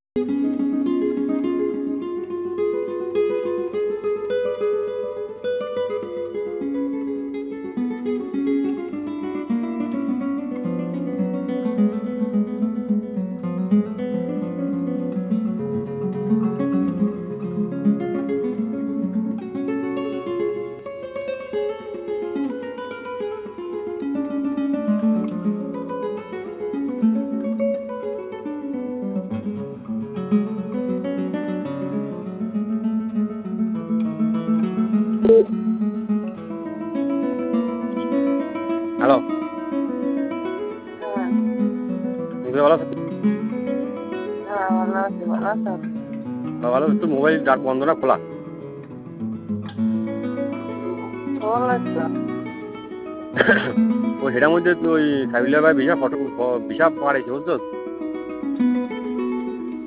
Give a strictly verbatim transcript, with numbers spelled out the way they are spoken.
Hello, হ্যাঁ, তুমি ভালো আছো? হ্যাঁ, ভালো আছি, ভালো আছো? ভালো একটু মোবাইল ডাক বন্ধ না খোলা? খোলা তো। ওই সেটার মধ্যে ওই সাইবুলিয়া ভাই বিশা ফটো বিশা পাড়াইছে বুঝছো?